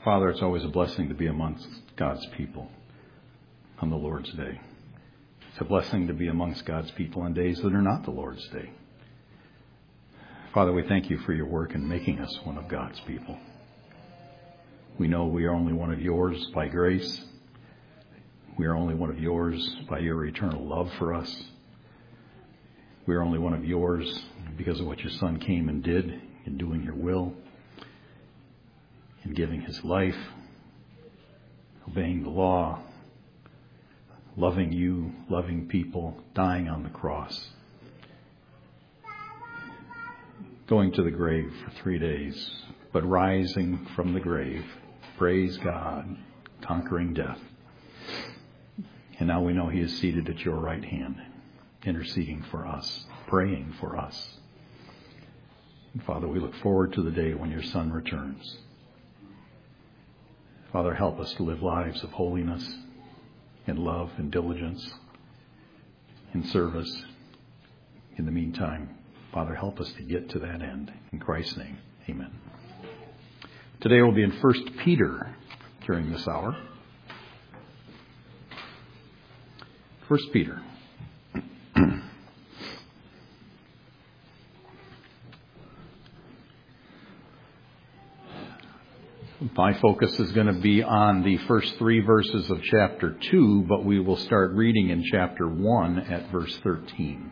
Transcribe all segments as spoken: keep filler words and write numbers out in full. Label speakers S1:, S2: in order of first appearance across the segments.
S1: Father, it's always a blessing to be amongst God's people on the Lord's Day. It's a blessing to be amongst God's people on days that are not the Lord's Day. Father, we thank you for your work in making us one of God's people. We know we are only one of yours by grace. We are only one of yours by your eternal love for us. We are only one of yours because of what your Son came and did in doing your will, in giving his life, obeying the law, loving you, loving people, dying on the cross, going to the grave for three days, but rising from the grave, praise God, conquering death. And now we know he is seated at your right hand, interceding for us, praying for us. And Father, we look forward to the day when your Son returns. Father, help us to live lives of holiness and love and diligence and service. In the meantime, Father, help us to get to that end. In Christ's name, amen. Today we'll be in First Peter during this hour. First Peter. My focus is going to be on the first three verses of chapter two, but we will start reading in chapter one at verse thirteen.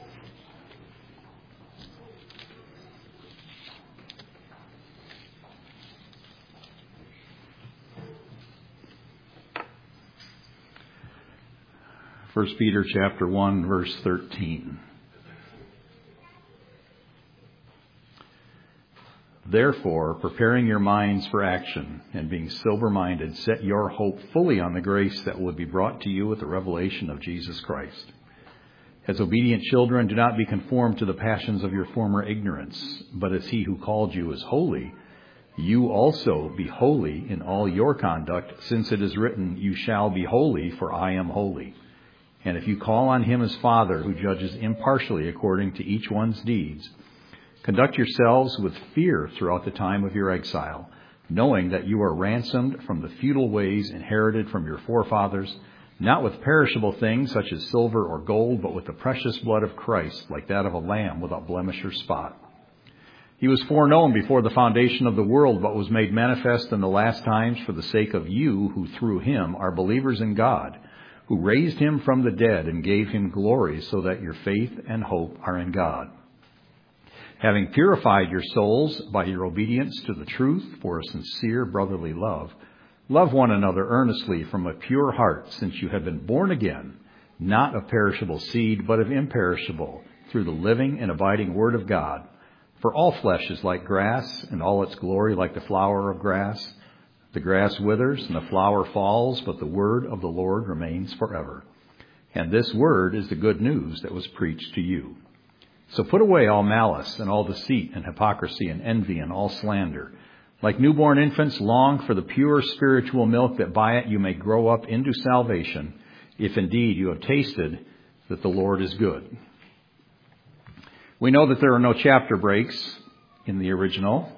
S1: First Peter chapter one, verse thirteen. Therefore, preparing your minds for action and being sober-minded, set your hope fully on the grace that will be brought to you at the revelation of Jesus Christ. As obedient children, do not be conformed to the passions of your former ignorance, but as he who called you is holy, you also be holy in all your conduct, since it is written, you shall be holy, for I am holy. And if you call on him as Father, who judges impartially according to each one's deeds, conduct yourselves with fear throughout the time of your exile, knowing that you are ransomed from the futile ways inherited from your forefathers, not with perishable things such as silver or gold, but with the precious blood of Christ, like that of a lamb without blemish or spot. He was foreknown before the foundation of the world, but was made manifest in the last times for the sake of you, who through him are believers in God, who raised him from the dead and gave him glory, so that your faith and hope are in God. Having purified your souls by your obedience to the truth for a sincere brotherly love, love one another earnestly from a pure heart, since you have been born again, not of perishable seed, but of imperishable, through the living and abiding word of God. For all flesh is like grass, and all its glory like the flower of grass. The grass withers and the flower falls, but the word of the Lord remains forever. And this word is the good news that was preached to you. So put away all malice and all deceit and hypocrisy and envy and all slander. Like newborn infants, long for the pure spiritual milk, that by it you may grow up into salvation, if indeed you have tasted that the Lord is good. We know that there are no chapter breaks in the original.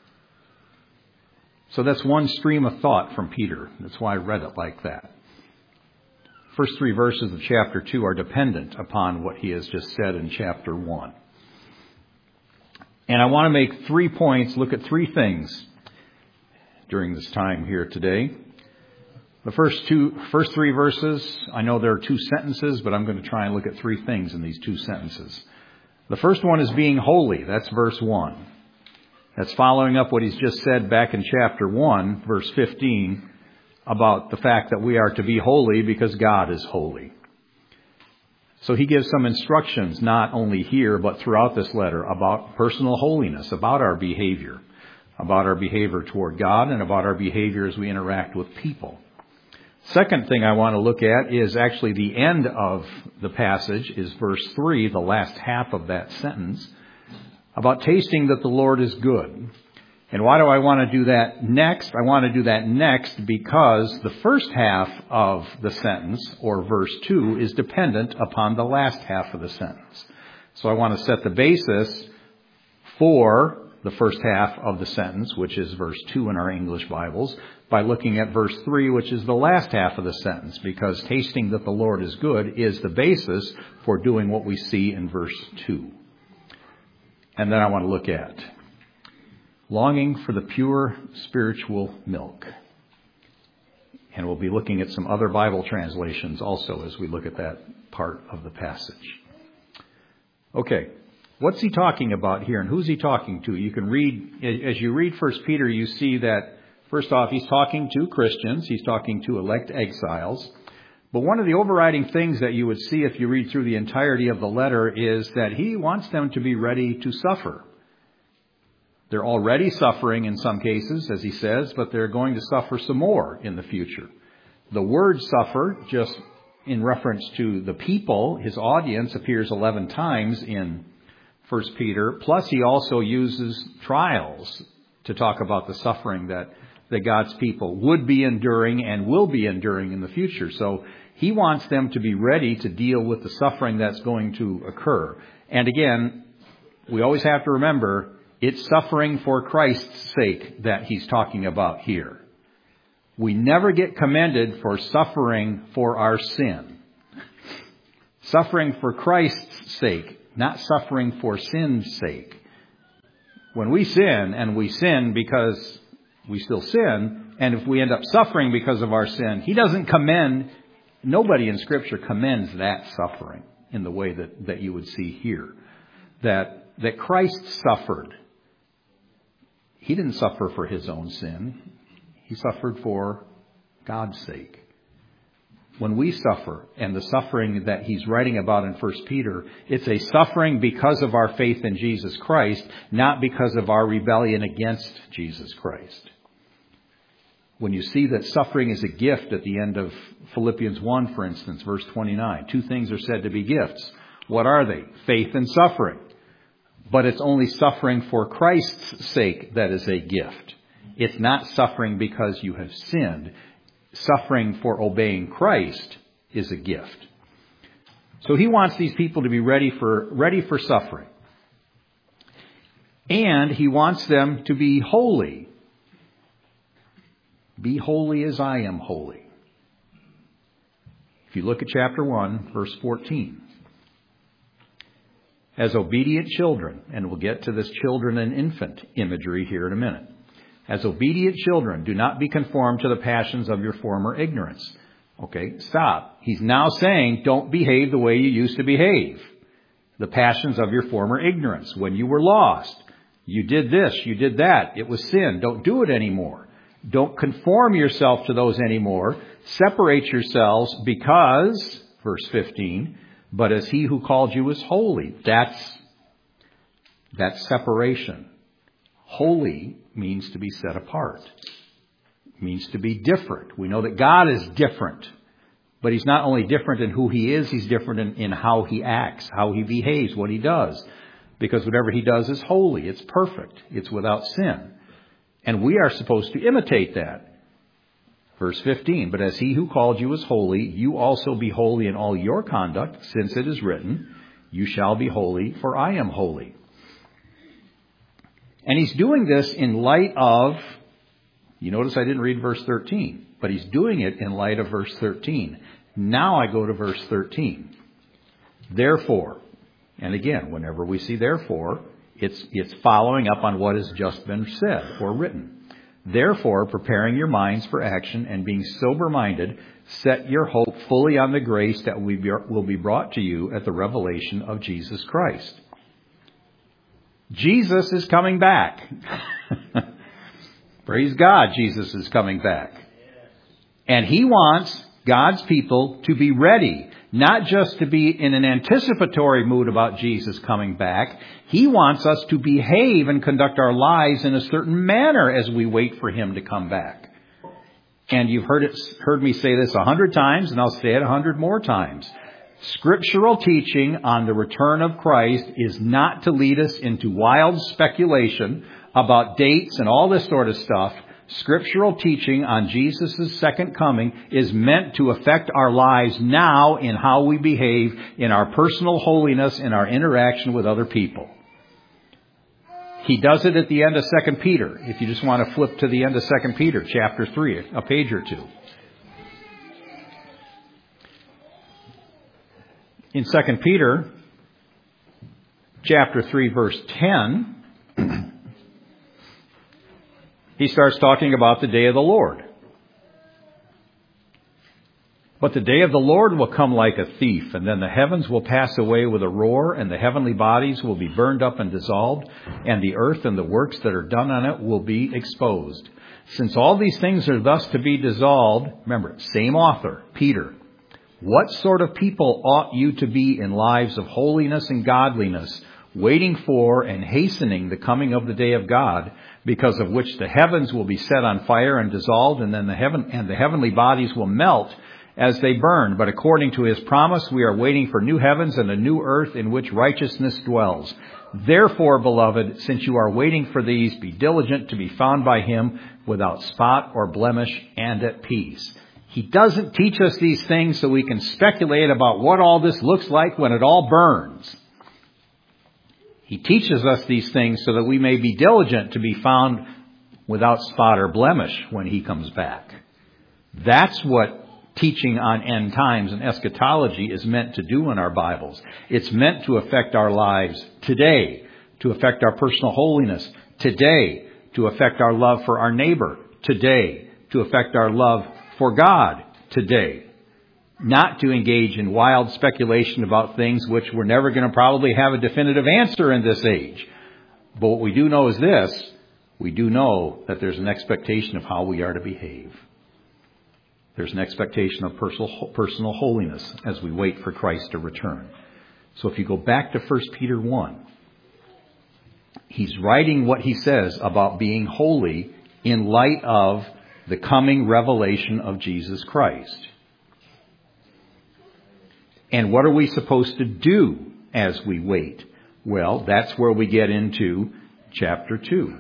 S1: So that's one stream of thought from Peter. That's why I read it like that. First three verses of chapter two are dependent upon what he has just said in chapter one. And I want to make three points, look at three things during this time here today. The first two, first three verses, I know there are two sentences, but I'm going to try and look at three things in these two sentences. The first one is being holy. That's verse one. That's following up what he's just said back in chapter one, verse fifteen, about the fact that we are to be holy because God is holy. So he gives some instructions, not only here, but throughout this letter, about personal holiness, about our behavior, about our behavior toward God, and about our behavior as we interact with people. Second thing I want to look at is actually the end of the passage, is verse three, the last half of that sentence, about tasting that the Lord is good. And why do I want to do that next? I want to do that next because the first half of the sentence, or verse two, is dependent upon the last half of the sentence. So I want to set the basis for the first half of the sentence, which is verse two in our English Bibles, by looking at verse three, which is the last half of the sentence, because tasting that the Lord is good is the basis for doing what we see in verse two. And then I want to look at longing for the pure spiritual milk. And we'll be looking at some other Bible translations also as we look at that part of the passage. Okay, what's he talking about here, and who's he talking to? You can read, as you read First Peter, you see that, first off, he's talking to Christians. He's talking to elect exiles. But one of the overriding things that you would see if you read through the entirety of the letter is that he wants them to be ready to suffer. They're already suffering in some cases, as he says, but they're going to suffer some more in the future. The word suffer, just in reference to the people, his audience, appears eleven times in First Peter. Plus, he also uses trials to talk about the suffering that, that God's people would be enduring and will be enduring in the future. So he wants them to be ready to deal with the suffering that's going to occur. And again, we always have to remember, it's suffering for Christ's sake that he's talking about here. We never get commended for suffering for our sin. Suffering for Christ's sake, not suffering for sin's sake. When we sin, and we sin because we still sin, and if we end up suffering because of our sin, he doesn't commend, nobody in Scripture commends that suffering in the way that, that you would see here. That, that Christ suffered. He didn't suffer for his own sin. He suffered for God's sake. When we suffer, and the suffering that he's writing about in First Peter, it's a suffering because of our faith in Jesus Christ, not because of our rebellion against Jesus Christ. When you see that suffering is a gift at the end of Philippians one, for instance, verse twenty-nine, two things are said to be gifts. What are they? Faith and suffering. But it's only suffering for Christ's sake that is a gift. It's not suffering because you have sinned. Suffering for obeying Christ is a gift. So he wants these people to be ready for, ready for suffering. And he wants them to be holy. Be holy as I am holy. If you look at chapter one, verse fourteen. As obedient children, and we'll get to this children and infant imagery here in a minute. As obedient children, do not be conformed to the passions of your former ignorance. Okay, stop. He's now saying, don't behave the way you used to behave. The passions of your former ignorance. When you were lost, you did this, you did that. It was sin. Don't do it anymore. Don't conform yourself to those anymore. Separate yourselves because, verse fifteen, but as he who called you is holy. That's, that's separation. Holy means to be set apart. It means to be different. We know that God is different. But he's not only different in who he is, he's different in, in how he acts, how he behaves, what he does. Because whatever he does is holy. It's perfect. It's without sin. And we are supposed to imitate that. Verse fifteen, but as he who called you is holy, you also be holy in all your conduct, since it is written, you shall be holy, for I am holy. And he's doing this in light of, you notice I didn't read verse thirteen, but he's doing it in light of verse thirteen. Now I go to verse thirteen. Therefore, and again, whenever we see therefore, it's, it's following up on what has just been said or written. Therefore, preparing your minds for action and being sober-minded, set your hope fully on the grace that will be brought to you at the revelation of Jesus Christ. Jesus is coming back. Praise God, Jesus is coming back. And he wants God's people to be ready, not just to be in an anticipatory mood about Jesus coming back. He wants us to behave and conduct our lives in a certain manner as we wait for him to come back. And you've heard it, heard me say this a hundred times, and I'll say it a hundred more times. Scriptural teaching on the return of Christ is not to lead us into wild speculation about dates and all this sort of stuff. Scriptural teaching on Jesus' second coming is meant to affect our lives now in how we behave, in our personal holiness, in our interaction with other people. He does it at the end of Second Peter. If you just want to flip to the end of Second Peter, chapter three, a page or two. In Second Peter, chapter three, verse ten, he starts talking about the day of the Lord. But the day of the Lord will come like a thief, and then the heavens will pass away with a roar, and the heavenly bodies will be burned up and dissolved, and the earth and the works that are done on it will be exposed. Since all these things are thus to be dissolved, remember, same author, Peter, what sort of people ought you to be in lives of holiness and godliness, waiting for and hastening the coming of the day of God, because of which the heavens will be set on fire and dissolved, and then the heaven and the heavenly bodies will melt as they burn. But according to his promise, we are waiting for new heavens and a new earth in which righteousness dwells. Therefore, beloved, since you are waiting for these, be diligent to be found by him without spot or blemish and at peace. He doesn't teach us these things so we can speculate about what all this looks like when it all burns. He teaches us these things so that we may be diligent to be found without spot or blemish when he comes back. That's what teaching on end times and eschatology is meant to do in our Bibles. It's meant to affect our lives today, to affect our personal holiness today, to affect our love for our neighbor today, to affect our love for God today. Not to engage in wild speculation about things which we're never going to probably have a definitive answer in this age. But what we do know is this: we do know that there's an expectation of how we are to behave. There's an expectation of personal, personal holiness as we wait for Christ to return. So if you go back to First Peter one, he's writing what he says about being holy in light of the coming revelation of Jesus Christ. And what are we supposed to do as we wait? Well, that's where we get into chapter two.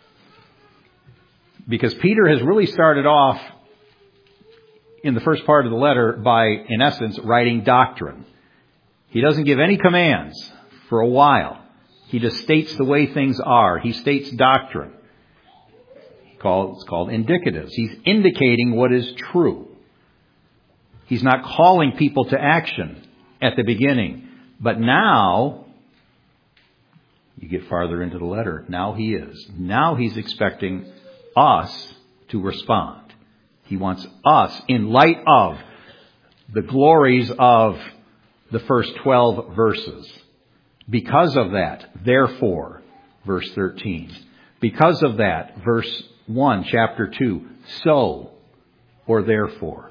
S1: Because Peter has really started off in the first part of the letter by, in essence, writing doctrine. He doesn't give any commands for a while. He just states the way things are. He states doctrine. It's called indicatives. He's indicating what is true. He's not calling people to action at the beginning. But now, you get farther into the letter, now he is. Now he's expecting us to respond. He wants us, in light of the glories of the first twelve verses. Because of that, therefore, verse thirteen. Because of that, verse one, chapter two, so, or therefore.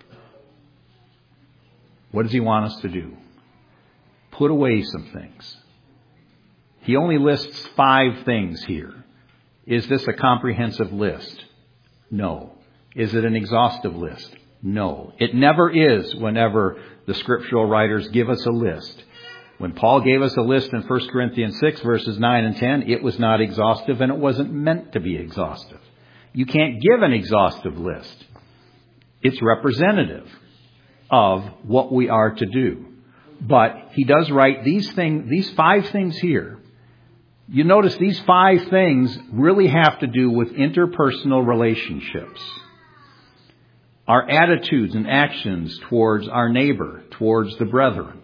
S1: What does he want us to do? Put away some things. He only lists five things here. Is this a comprehensive list? No. Is it an exhaustive list? No. It never is whenever the scriptural writers give us a list. When Paul gave us a list in First Corinthians six, verses nine and ten, it was not exhaustive and it wasn't meant to be exhaustive. You can't give an exhaustive list. It's representative of what we are to do. But he does write these things, these five things here. You notice these five things really have to do with interpersonal relationships. Our attitudes and actions towards our neighbor, towards the brethren.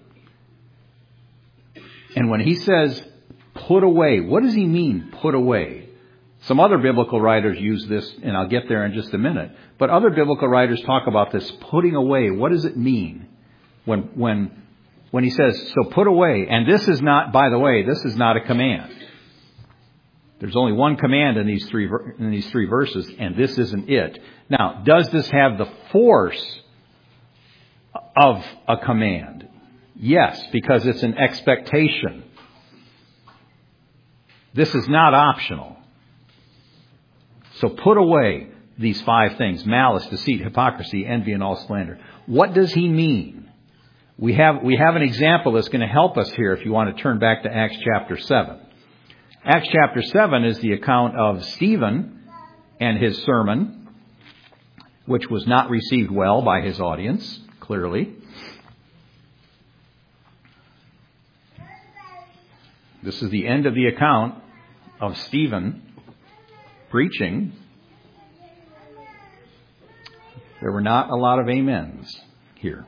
S1: And when he says, put away, what does he mean, put away? Some other biblical writers use this, and I'll get there in just a minute. But other biblical writers talk about this putting away. What does it mean? When, when, when he says, so put away, and this is not, by the way, this is not a command. There's only one command in these three in these three verses, and this isn't it. Now, does this have the force of a command? Yes, because it's an expectation. This is not optional. So put away these five things: malice, deceit, hypocrisy, envy, and all slander. What does he mean? We have we have an example that's going to help us here if you want to turn back to Acts chapter seven. Acts chapter seven is the account of Stephen and his sermon, which was not received well by his audience, clearly. This is the end of the account of Stephen preaching, there were not a lot of amens here.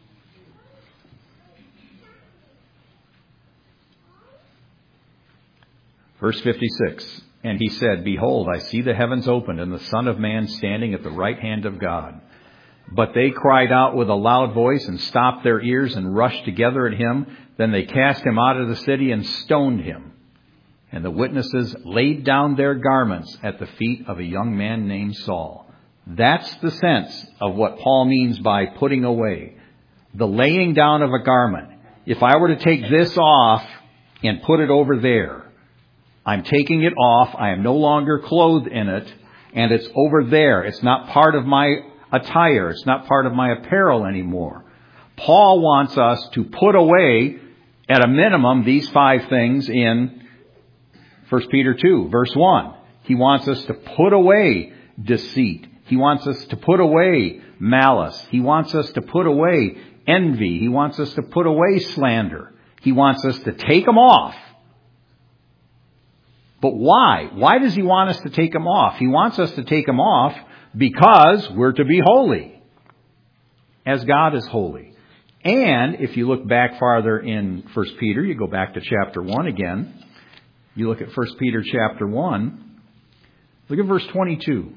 S1: Verse fifty-six, and he said, Behold, I see the heavens opened and the Son of Man standing at the right hand of God. But they cried out with a loud voice and stopped their ears and rushed together at him. Then they cast him out of the city and stoned him. And the witnesses laid down their garments at the feet of a young man named Saul. That's the sense of what Paul means by putting away. The laying down of a garment. If I were to take this off and put it over there, I'm taking it off. I am no longer clothed in it. And it's over there. It's not part of my attire. It's not part of my apparel anymore. Paul wants us to put away, at a minimum, these five things in First Peter two, verse one. He wants us to put away deceit. He wants us to put away malice. He wants us to put away envy. He wants us to put away slander. He wants us to take them off. But why? Why does he want us to take them off? He wants us to take them off because we're to be holy, as God is holy. And if you look back farther in First Peter, you go back to chapter one again. You look at First Peter chapter one. Look at verse twenty-two.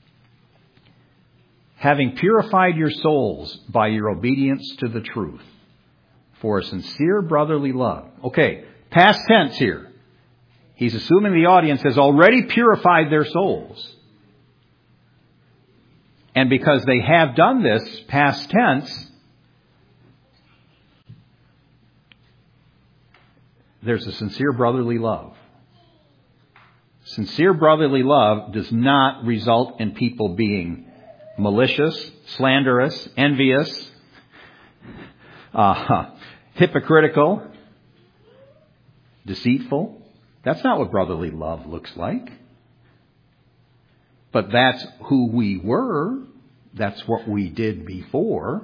S1: Having purified your souls by your obedience to the truth, for a sincere brotherly love. Okay, past tense here. He's assuming the audience has already purified their souls. And because they have done this, past tense, there's a sincere brotherly love. Sincere brotherly love does not result in people being malicious, slanderous, envious, uh, hypocritical, deceitful. That's not what brotherly love looks like. But that's who we were. That's what we did before.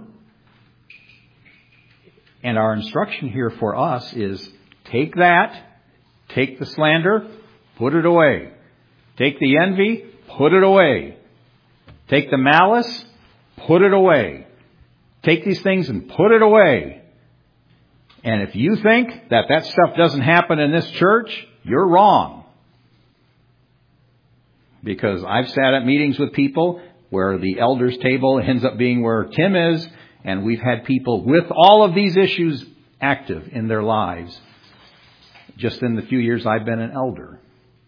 S1: And our instruction here for us is take that, take the slander, put it away. Take the envy, put it away. Take the malice, put it away. Take these things and put it away. And if you think that that stuff doesn't happen in this church, you're wrong. Because I've sat at meetings with people where the elders' table ends up being where Tim is, and we've had people with all of these issues active in their lives just in the few years I've been an elder.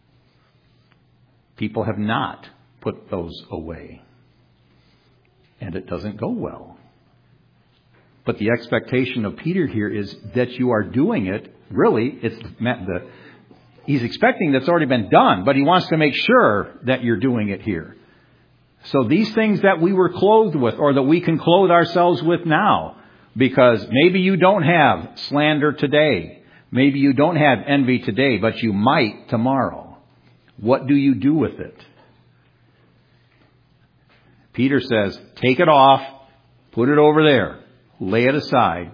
S1: People have not put those away. And it doesn't go well. But the expectation of Peter here is that you are doing it. Really, it's the, he's expecting that's already been done, but he wants to make sure that you're doing it here. So these things that we were clothed with, or that we can clothe ourselves with now, because maybe you don't have slander today. Maybe you don't have envy today, but you might tomorrow. What do you do with it? Peter says, take it off, put it over there, lay it aside.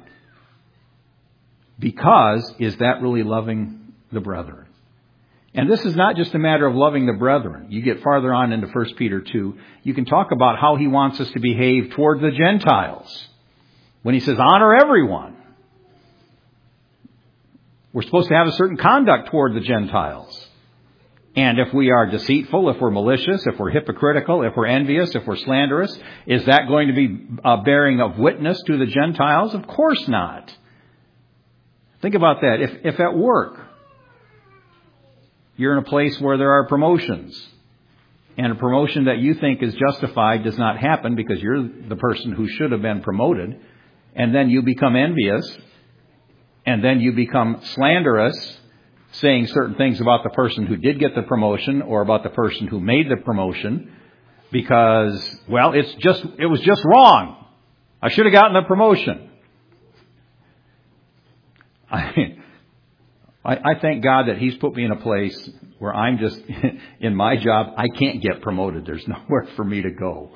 S1: Because, is that really loving the brethren? And this is not just a matter of loving the brethren. You get farther on into First Peter two, you can talk about how he wants us to behave toward the Gentiles. When he says, honor everyone. We're supposed to have a certain conduct toward the Gentiles. And if we are deceitful, if we're malicious, if we're hypocritical, if we're envious, if we're slanderous, is that going to be a bearing of witness to the Gentiles? Of course not. Think about that. If, if at work, you're in a place where there are promotions, and a promotion that you think is justified does not happen because you're the person who should have been promoted, and then you become envious, and then you become slanderous, saying certain things about the person who did get the promotion or about the person who made the promotion because, well, it's just, it was just wrong. I should have gotten the promotion. I, I, I thank God that He's put me in a place where I'm just, in my job, I can't get promoted. There's nowhere for me to go.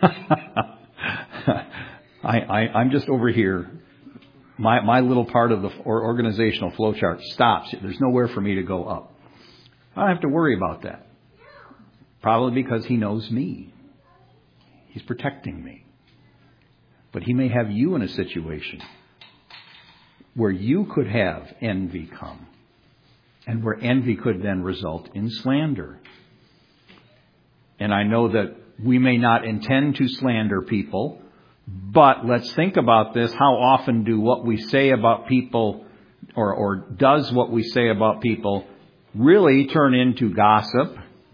S1: I, I, I'm just over here. My my little part of the organizational flowchart stops. There's nowhere for me to go up. I don't have to worry about that. Probably because he knows me. He's protecting me. But he may have you in a situation where you could have envy come. And where envy could then result in slander. And I know that we may not intend to slander people, but let's think about this. How often do what we say about people, or, or does what we say about people really turn into gossip?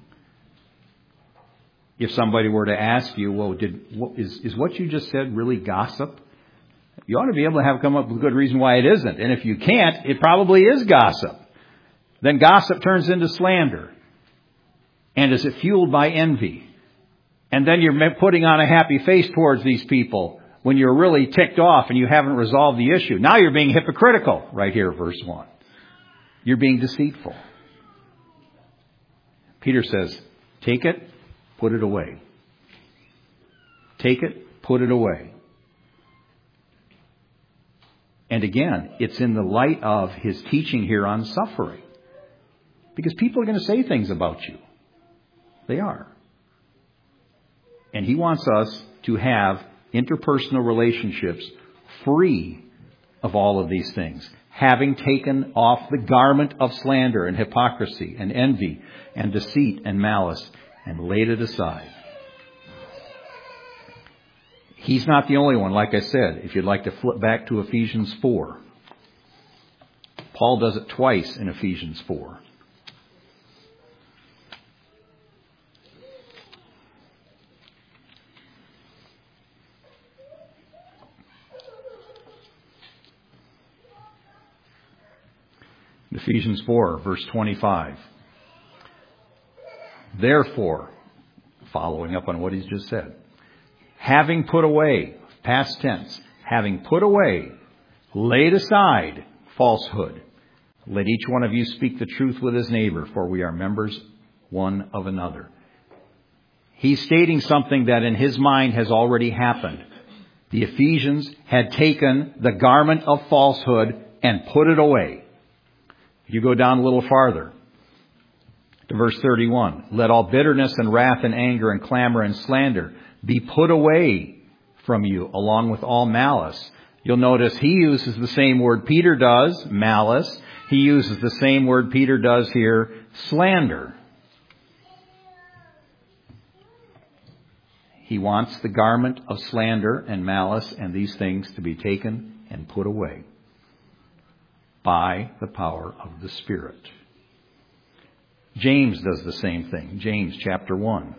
S1: If somebody were to ask you, well, did what, is, is what you just said really gossip? You ought to be able to have come up with a good reason why it isn't. And if you can't, it probably is gossip. Then gossip turns into slander. And is it fueled by envy? And then you're putting on a happy face towards these people when you're really ticked off and you haven't resolved the issue. Now you're being hypocritical, right here, verse one. You're being deceitful. Peter says, take it, put it away. Take it, put it away. And again, it's in the light of his teaching here on suffering. Because people are going to say things about you. They are. And he wants us to have interpersonal relationships free of all of these things. Having taken off the garment of slander and hypocrisy and envy and deceit and malice and laid it aside. He's not the only one, like I said. If you'd like to flip back to Ephesians four. Paul does it twice in Ephesians four. Ephesians four, verse twenty-five. Therefore, following up on what he's just said, having put away, past tense, having put away, laid aside falsehood, let each one of you speak the truth with his neighbor, for we are members one of another. He's stating something that in his mind has already happened. The Ephesians had taken the garment of falsehood and put it away. You go down a little farther to verse thirty-one. Let all bitterness and wrath and anger and clamor and slander be put away from you, along with all malice. You'll notice he uses the same word Peter does, malice. He uses the same word Peter does here, slander. He wants the garment of slander and malice and these things to be taken and put away by the power of the Spirit. James does the same thing. James chapter one.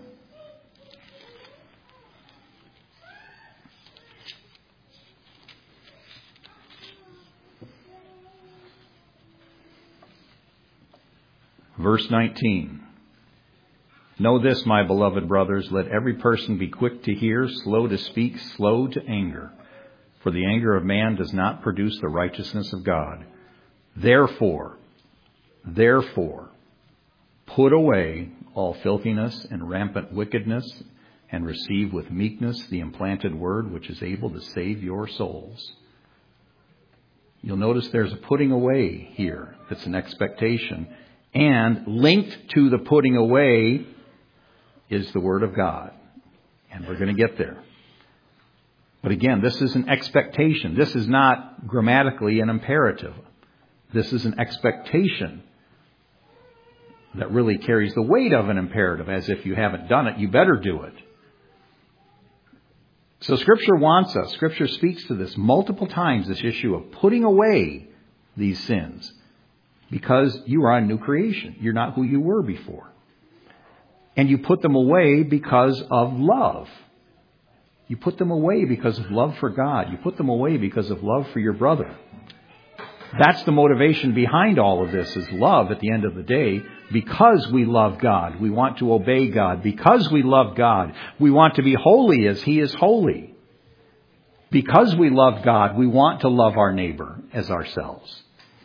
S1: Verse nineteen. Know this, my beloved brothers, let every person be quick to hear, slow to speak, slow to anger. For the anger of man does not produce the righteousness of God. Therefore, therefore, put away all filthiness and rampant wickedness, and receive with meekness the implanted word which is able to save your souls. You'll notice there's a putting away here. It's an expectation. And linked to the putting away is the Word of God. And we're going to get there. But again, this is an expectation. This is not grammatically an imperative. This is an expectation that really carries the weight of an imperative, as if you haven't done it, you better do it. So Scripture wants us, Scripture speaks to this multiple times, this issue of putting away these sins, because you are a new creation. You're not who you were before. And you put them away because of love. You put them away because of love for God. You put them away because of love for your brother. That's the motivation behind all of this, is love at the end of the day. Because we love God, we want to obey God. Because we love God, we want to be holy as He is holy. Because we love God, we want to love our neighbor as ourselves.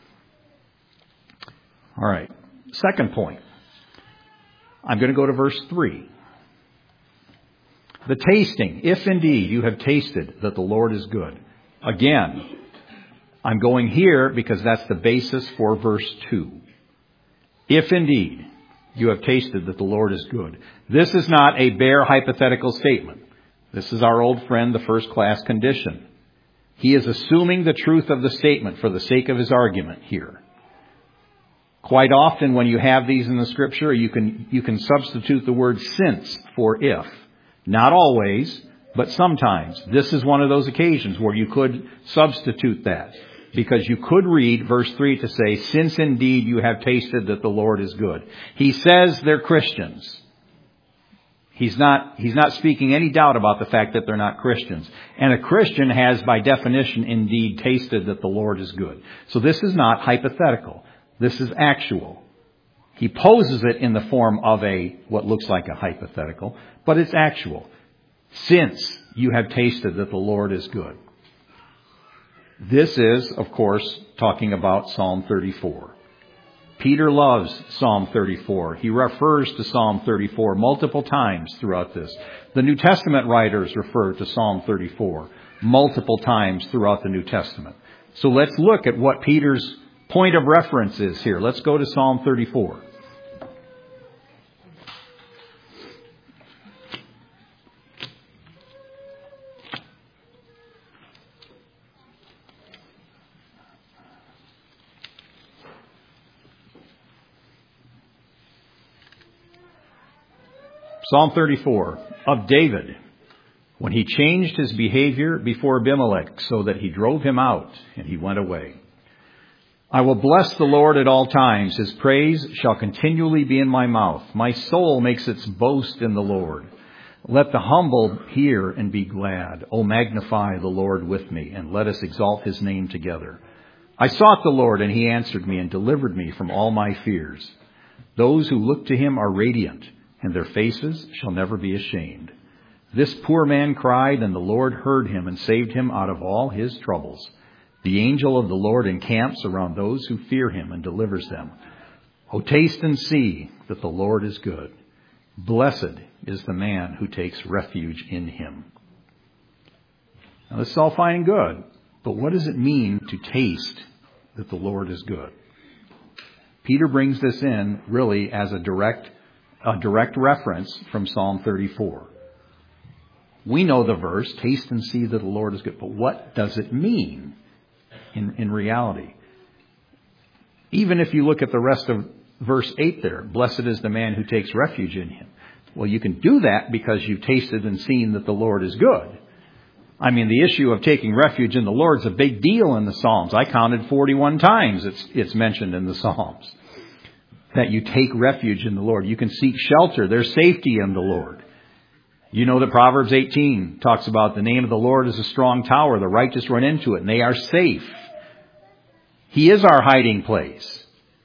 S1: All right. Second point. I'm going to go to verse three. The tasting, if indeed you have tasted that the Lord is good. Again, I'm going here because that's the basis for verse two. If indeed. you have tasted that the Lord is good. This is not a bare hypothetical statement. This is our old friend, the first class condition. He is assuming the truth of the statement for the sake of his argument here. Quite often when you have these in the Scripture, you can, you can substitute the word since for if. Not always, but sometimes. This is one of those occasions where you could substitute that. Because you could read verse three to say, since indeed you have tasted that the Lord is good. He says they're Christians. He's not, he's not speaking any doubt about the fact that they're not Christians. And a Christian has by definition indeed tasted that the Lord is good. So this is not hypothetical. This is actual. He poses it in the form of a, what looks like a hypothetical, but it's actual. Since you have tasted that the Lord is good. This is, of course, talking about Psalm thirty-four. Peter loves Psalm thirty-four. He refers to Psalm thirty-four multiple times throughout this. The New Testament writers refer to Psalm thirty-four multiple times throughout the New Testament. So let's look at what Peter's point of reference is here. Let's go to Psalm thirty-four. Psalm thirty-four, of David, when he changed his behavior before Abimelech so that he drove him out and he went away. I will bless the Lord at all times. His praise shall continually be in my mouth. My soul makes its boast in the Lord. Let the humble hear and be glad. O magnify the Lord with me, and let us exalt his name together. I sought the Lord, and he answered me and delivered me from all my fears. Those who look to him are radiant, and their faces shall never be ashamed. This poor man cried, and the Lord heard him and saved him out of all his troubles. The angel of the Lord encamps around those who fear him and delivers them. O taste and see that the Lord is good. Blessed is the man who takes refuge in him. Now this is all fine and good, but what does it mean to taste that the Lord is good? Peter brings this in really as a direct A direct reference from Psalm thirty-four. We know the verse, taste and see that the Lord is good. But what does it mean in, in reality? Even if you look at the rest of verse eight there, blessed is the man who takes refuge in him. Well, you can do that because you've tasted and seen that the Lord is good. I mean, the issue of taking refuge in the Lord is a big deal in the Psalms. I counted forty-one times it's, it's mentioned in the Psalms. That you take refuge in the Lord. You can seek shelter. There's safety in the Lord. You know that Proverbs eighteen talks about the name of the Lord is a strong tower. The righteous run into it and they are safe. He is our hiding place.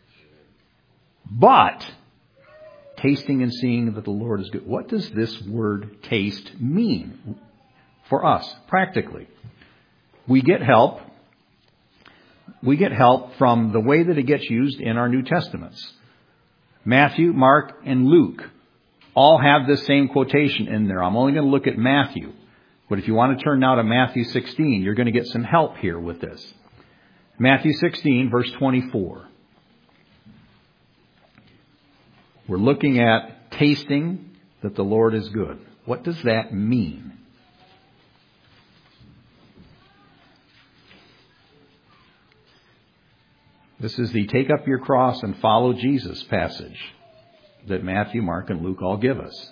S1: But, tasting and seeing that the Lord is good. What does this word taste mean for us practically? We get help. We get help from the way that it gets used in our New Testaments. Matthew, Mark, and Luke all have this same quotation in there. I'm only going to look at Matthew. But if you want to turn now to Matthew sixteen, you're going to get some help here with this. Matthew sixteen, verse twenty-four. We're looking at tasting that the Lord is good. What does that mean? This is the take up your cross and follow Jesus passage that Matthew, Mark, and Luke all give us.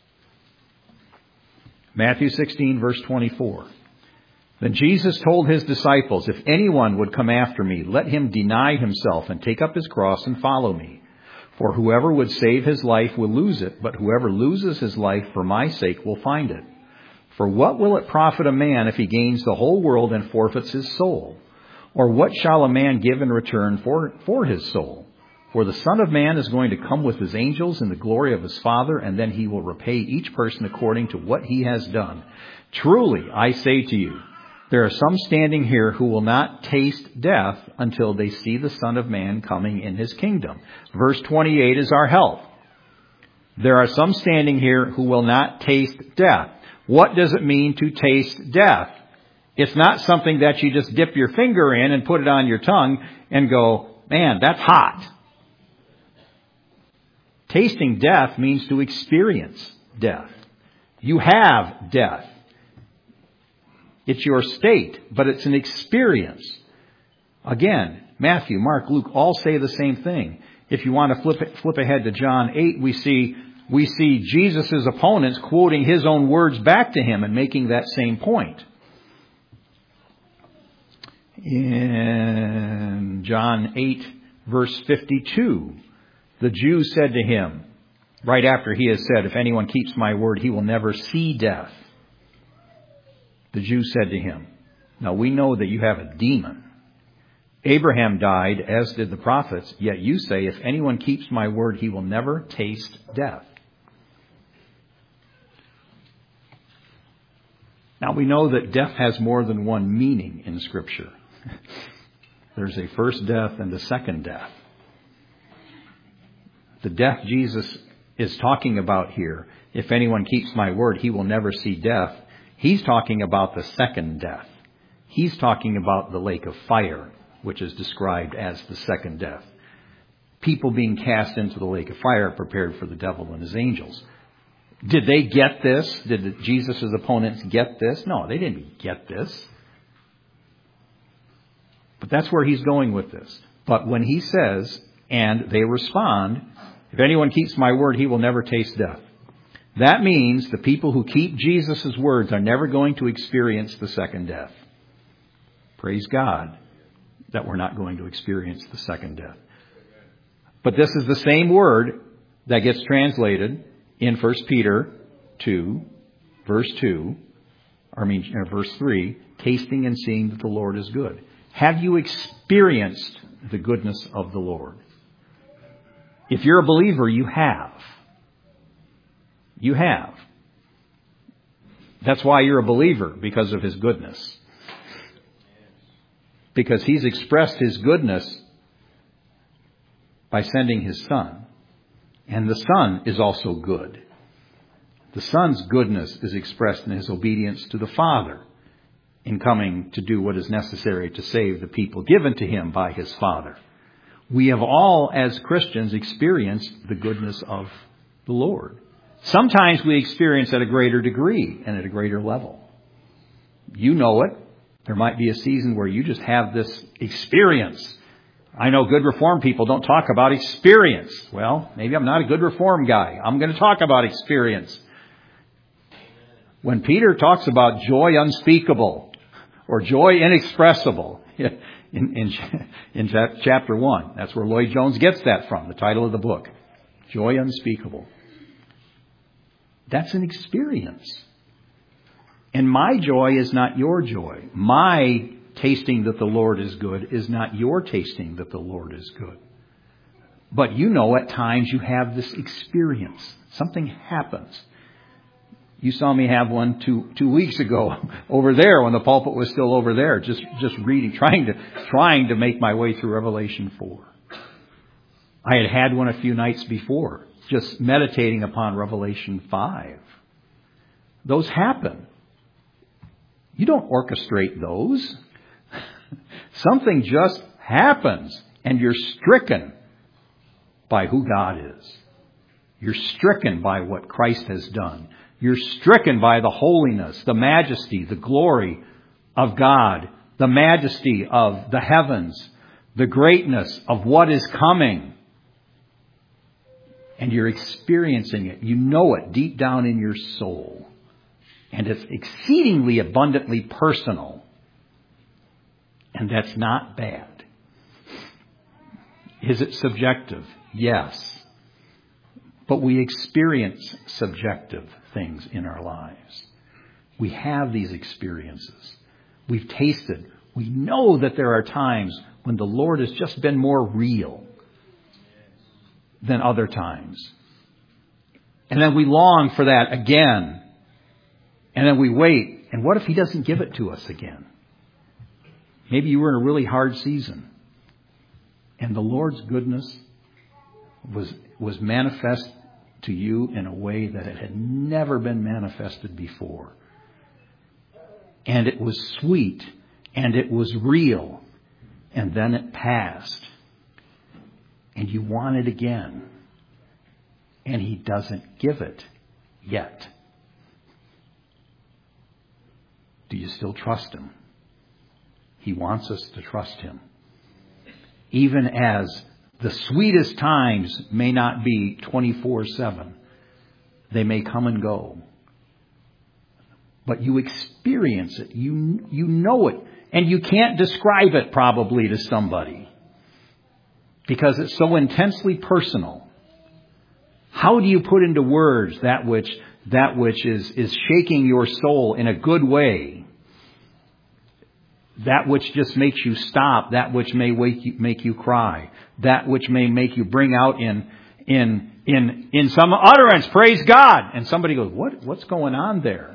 S1: Matthew sixteen, verse twenty-four. Then Jesus told his disciples, if anyone would come after me, let him deny himself and take up his cross and follow me. For whoever would save his life will lose it, but whoever loses his life for my sake will find it. For what will it profit a man if he gains the whole world and forfeits his soul? Or what shall a man give in return for, for his soul? For the Son of Man is going to come with his angels in the glory of his Father, and then he will repay each person according to what he has done. Truly, I say to you, there are some standing here who will not taste death until they see the Son of Man coming in his kingdom. Verse twenty-eight is our help. There are some standing here who will not taste death. What does it mean to taste death? It's not something that you just dip your finger in and put it on your tongue and go, man, that's hot. Tasting death means to experience death. You have death. It's your state, but it's an experience. Again, Matthew, Mark, Luke all say the same thing. If you want to flip it, flip ahead to John eight, we see we see Jesus' opponents quoting his own words back to him and making that same point. In John eight, verse fifty-two, the Jews said to him, right after he has said, if anyone keeps my word, he will never see death. The Jews said to him, now we know that you have a demon. Abraham died, as did the prophets, yet you say, if anyone keeps my word, he will never taste death. Now we know that death has more than one meaning in Scripture. There's a first death and a second death. The death Jesus is talking about here, if anyone keeps my word, he will never see death. He's talking about the second death. He's talking about the lake of fire, which is described as the second death. People being cast into the lake of fire prepared for the devil and his angels. Did they get this? Did Jesus' opponents get this? No, they didn't get this. But that's where he's going with this. But when he says, and they respond, if anyone keeps my word, he will never taste death. That means the people who keep Jesus' words are never going to experience the second death. Praise God that we're not going to experience the second death. But this is the same word that gets translated in First Peter two, verse two, or I mean verse three, tasting and seeing that the Lord is good. Have you experienced the goodness of the Lord? If you're a believer, you have. You have. That's why you're a believer, because of his goodness. Because he's expressed his goodness by sending his Son. And the Son is also good. The Son's goodness is expressed in his obedience to the Father in coming to do what is necessary to save the people given to him by his Father. We have all, as Christians, experienced the goodness of the Lord. Sometimes we experience at a greater degree and at a greater level. You know it. There might be a season where you just have this experience. I know good Reformed people don't talk about experience. Well, maybe I'm not a good Reformed guy. I'm going to talk about experience. When Peter talks about joy unspeakable or joy inexpressible in, in, in chapter one, that's where Lloyd Jones gets that from, the title of the book. Joy unspeakable. That's an experience. And my joy is not your joy. My tasting that the Lord is good is not your tasting that the Lord is good. But you know at times you have this experience. Something happens. You saw me have one two two weeks ago over there when the pulpit was still over there, just just reading, trying to trying to make my way through Revelation four. I had had one a few nights before, just meditating upon Revelation five. Those happen. You don't orchestrate those. Something just happens, and you're stricken by who God is. You're stricken by what Christ has done. You're stricken by the holiness, the majesty, the glory of God, the majesty of the heavens, the greatness of what is coming. And you're experiencing it. You know it deep down in your soul. And it's exceedingly abundantly personal. And that's not bad. Is it subjective? Yes. But we experience subjective things in our lives. We have these experiences. We've tasted. We know that there are times when the Lord has just been more real than other times. And then we long for that again. And then we wait. And what if he doesn't give it to us again? Maybe you were in a really hard season. And the Lord's goodness was, was manifest to you in a way that it had never been manifested before. And it was sweet. And it was real. And then it passed. And you want it again. and He doesn't give it yet. Do you still trust Him? He wants us to trust Him. Even as the sweetest times may not be twenty-four seven. They may come and go. But you experience it. You, you know it. And you can't describe it probably to somebody. Because it's so intensely personal. How do you put into words that which, that which is, is shaking your soul in a good way? That which just makes you stop. That which may wake you, make you cry. That which may make you bring out in, in, in, in some utterance, praise God. And somebody goes, what, what's going on there?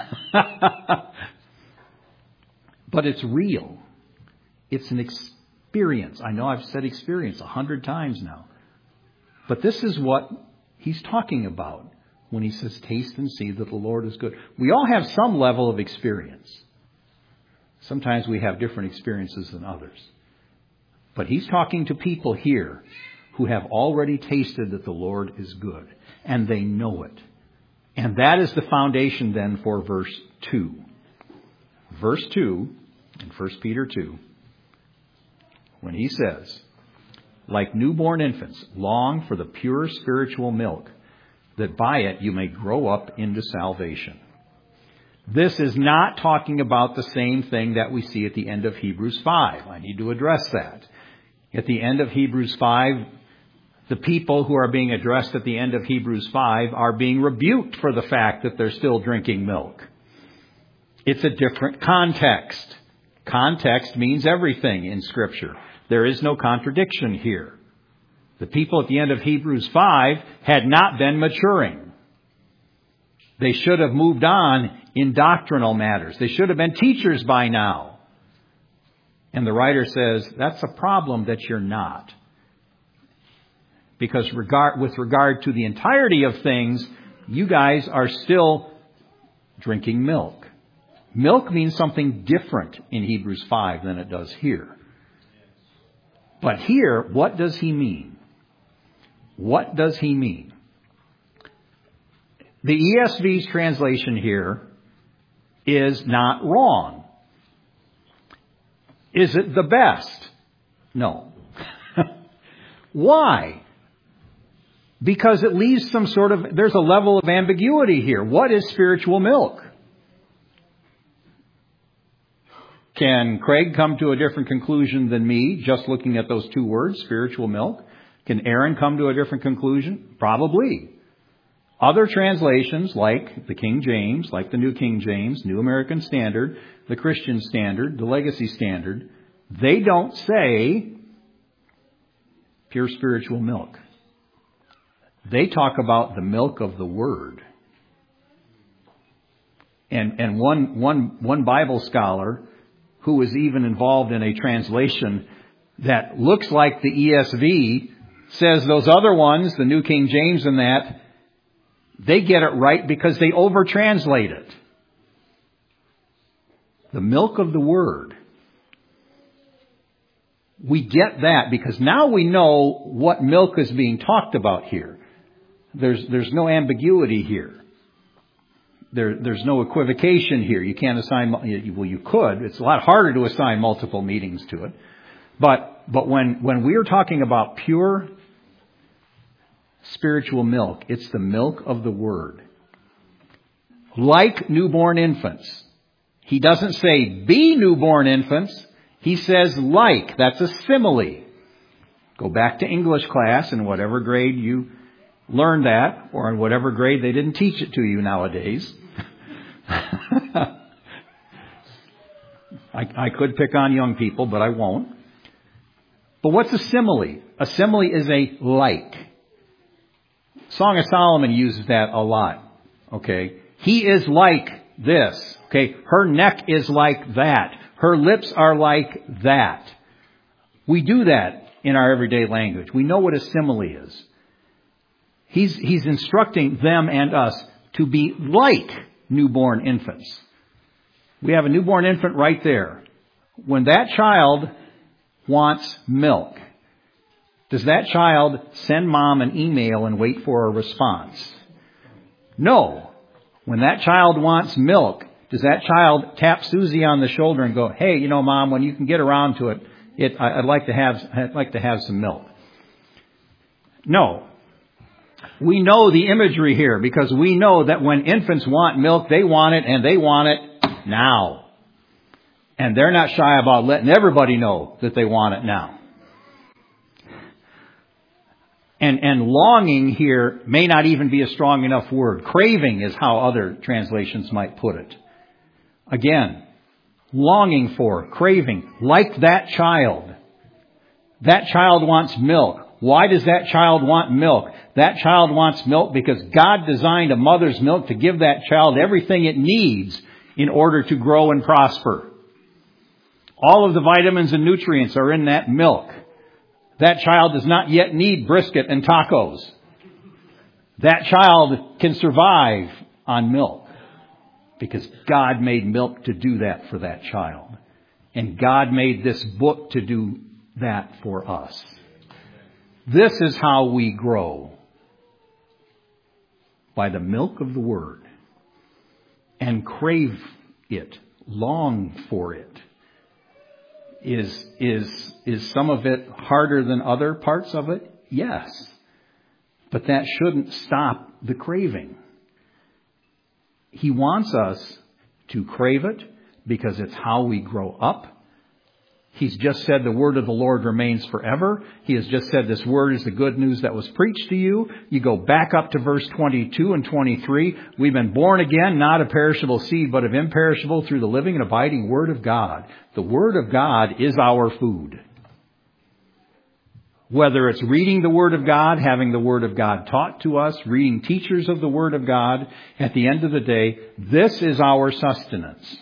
S1: But it's real. It's an experience. I know I've said experience a hundred times now. But this is what He's talking about when He says, taste and see that the Lord is good. We all have some level of experience. Sometimes we have different experiences than others. But He's talking to people here who have already tasted that the Lord is good. And they know it. And that is the foundation then for verse two. Verse two in First Peter two. When he says, like newborn infants, long for the pure spiritual milk, that by it you may grow up into salvation. This is not talking about the same thing that we see at the end of Hebrews five. I need to address that. At the end of Hebrews five, the people who are being addressed at the end of Hebrews five are being rebuked for the fact that they're still drinking milk. It's a different context. Context means everything in Scripture. There is no contradiction here. The people at the end of Hebrews five had not been maturing. They should have moved on in doctrinal matters. They should have been teachers by now. And the writer says, that's a problem that you're not. Because regard, with regard to the entirety of things, you guys are still drinking milk. Milk means something different in Hebrews five than it does here. But here, what does he mean? What does he mean? The E S V's translation here is not wrong. Is it the best? No. Why? Because it leaves some sort of, there's a level of ambiguity here. What is spiritual milk? Can Craig come to a different conclusion than me just looking at those two words, spiritual milk? Can Aaron come to a different conclusion? Probably. Other translations, like the King James, like the New King James, New American Standard, the Christian Standard, the Legacy Standard, they don't say pure spiritual milk. They talk about the milk of the Word. And and one one one Bible scholar who was even involved in a translation that looks like the E S V says those other ones, the New King James and that, they get it right because they over-translate it. The milk of the Word. We get that because now we know what milk is being talked about here. There's there's no ambiguity here. There, there's no equivocation here. You can't assign, well, you could. It's a lot harder to assign multiple meanings to it. But, but when, when we are talking about pure spiritual milk, it's the milk of the Word. Like newborn infants. He doesn't say be newborn infants. He says like. That's a simile. Go back to English class in whatever grade you learned that, or in whatever grade they didn't teach it to you nowadays. I, I could pick on young people, but I won't. But what's a simile? A simile is a like. Song of Solomon uses that a lot. Okay. He is like this. Okay. Her neck is like that. Her lips are like that. We do that in our everyday language. We know what a simile is. He's, he's instructing them and us to be like newborn infants. We have a newborn infant right there. When that child wants milk, Does that child send mom an email and wait for a response? No. When that child wants milk, does that child tap Susie on the shoulder and go, hey, you know, Mom, when you can get around to it, it I'd like to have I'd like to have some milk. No. We know the imagery here because we know that when infants want milk, they want it and they want it now. And they're not shy about letting everybody know that they want it now. And, and longing here may not even be a strong enough word. Craving is how other translations might put it. Again, longing for, craving, like that child. That child wants milk. Why does that child want milk? That child wants milk because God designed a mother's milk to give that child everything it needs in order to grow and prosper. All of the vitamins and nutrients are in that milk. That child does not yet need brisket and tacos. That child can survive on milk because God made milk to do that for that child. And God made this book to do that for us. This is how we grow. By the milk of the Word. And crave it. Long for it. Is, is, is some of it harder than other parts of it? Yes. But that shouldn't stop the craving. He wants us to crave it because it's how we grow up. He's just said the word of the Lord remains forever. He has just said this word is the good news that was preached to you. You go back up to verse twenty-two and twenty-three. We've been born again, not of perishable seed, but of imperishable through the living and abiding word of God. The word of God is our food. Whether it's reading the word of God, having the word of God taught to us, reading teachers of the word of God, at the end of the day, this is our sustenance.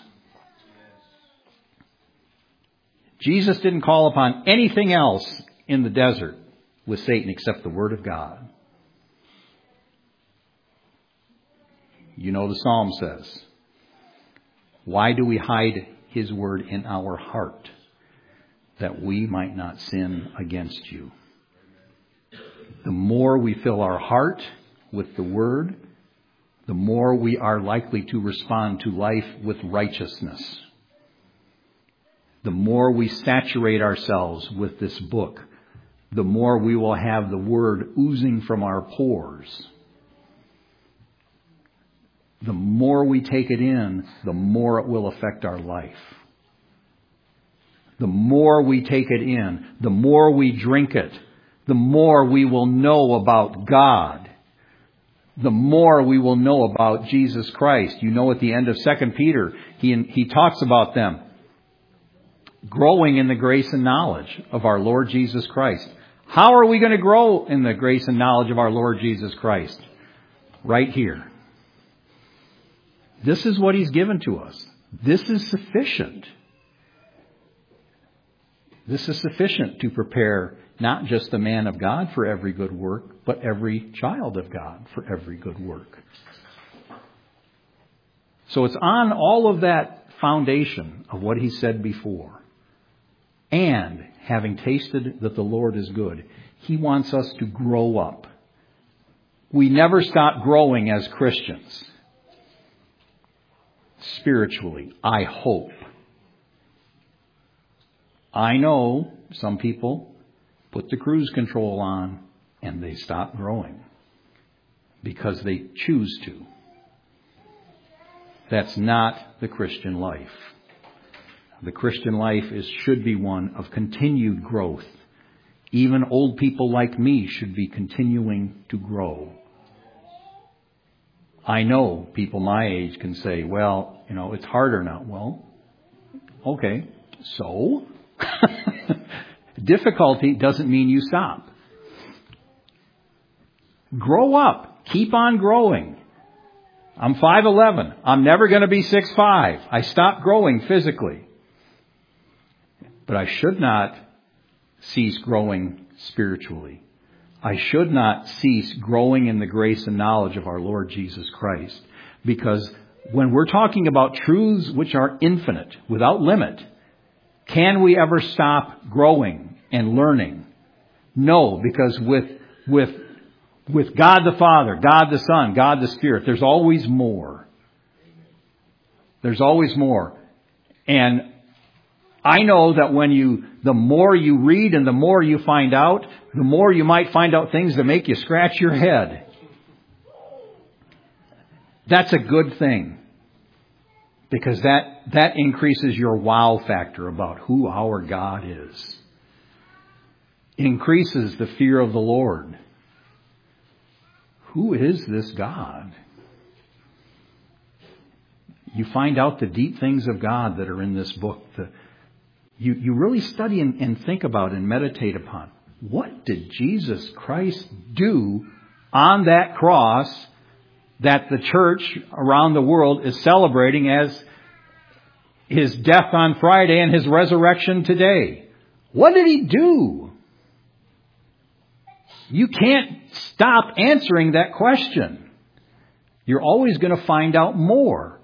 S1: Jesus didn't call upon anything else in the desert with Satan except the Word of God. You know the Psalm says, why do we hide His Word in our heart? That we might not sin against you. The more we fill our heart with the Word, the more we are likely to respond to life with righteousness. The more we saturate ourselves with this book, the more we will have the Word oozing from our pores. The more we take it in, the more it will affect our life. The more we take it in, the more we drink it, the more we will know about God. The more we will know about Jesus Christ. You know, at the end of Second Peter, he, he talks about them. Growing in the grace and knowledge of our Lord Jesus Christ. How are we going to grow in the grace and knowledge of our Lord Jesus Christ? Right here. This is what He's given to us. This is sufficient. This is sufficient to prepare not just the man of God for every good work, but every child of God for every good work. So it's on all of that foundation of what He said before. And having tasted that the Lord is good, He wants us to grow up. We never stop growing as Christians. Spiritually, I hope. I know some people put the cruise control on and they stop growing because they choose to. That's not the Christian life. The Christian life is should be one of continued growth. Even old people like me should be continuing to grow. I know people my age can say, well, you know, it's harder now. Well, okay, so? Difficulty doesn't mean you stop. Grow up. Keep on growing. I'm five eleven. I'm never going to be six five. I stopped growing physically. But I should not cease growing spiritually. I should not cease growing in the grace and knowledge of our Lord Jesus Christ. Because when we're talking about truths which are infinite, without limit, can we ever stop growing and learning? No, because with, with, with God the Father, God the Son, God the Spirit, there's always more. There's always more. And I know that when you, the more you read and the more you find out, the more you might find out things that make you scratch your head. That's a good thing. Because that, that increases your wow factor about who our God is. It increases the fear of the Lord. Who is this God? You find out the deep things of God that are in this book. The, you, you really study and, and think about and meditate upon. What did Jesus Christ do on that cross that the church around the world is celebrating as His death on Friday and His resurrection today? What did He do? You can't stop answering that question. You're always going to find out more.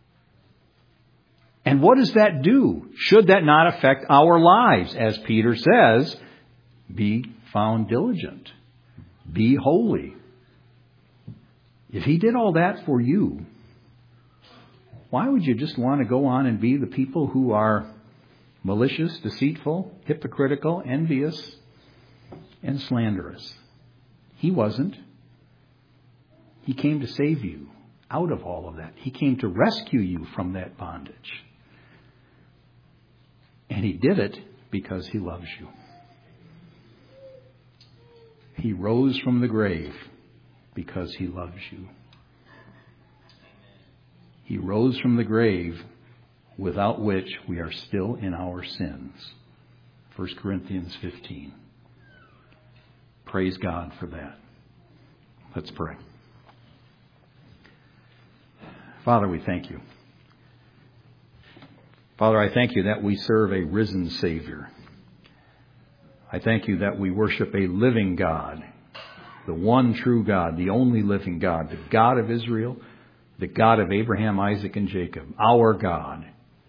S1: And what does that do? Should that not affect our lives? As Peter says, be found diligent. Be holy. If He did all that for you, why would you just want to go on and be the people who are malicious, deceitful, hypocritical, envious, and slanderous? He wasn't. He came to save you out of all of that. He came to rescue you from that bondage. And He did it because He loves you. He rose from the grave because He loves you. He rose from the grave, without which we are still in our sins. First Corinthians fifteen. Praise God for that. Let's pray. Father, we thank You. Father, I thank You that we serve a risen Savior. I thank You that we worship a living God, the one true God, the only living God, the God of Israel, the God of Abraham, Isaac, and Jacob, our God.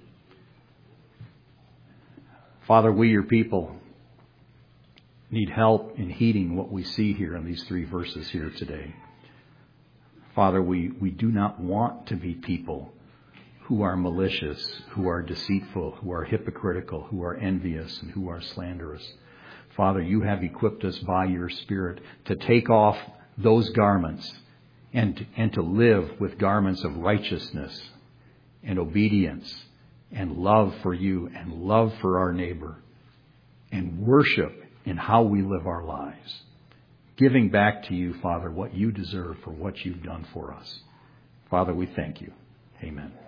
S1: Father, we, Your people, need help in heeding what we see here in these three verses here today. Father, we, we do not want to be people who are malicious, who are deceitful, who are hypocritical, who are envious, and who are slanderous. Father, You have equipped us by Your Spirit to take off those garments and, and to live with garments of righteousness and obedience and love for You and love for our neighbor and worship in how we live our lives. Giving back to You, Father, what You deserve for what You've done for us. Father, we thank You. Amen.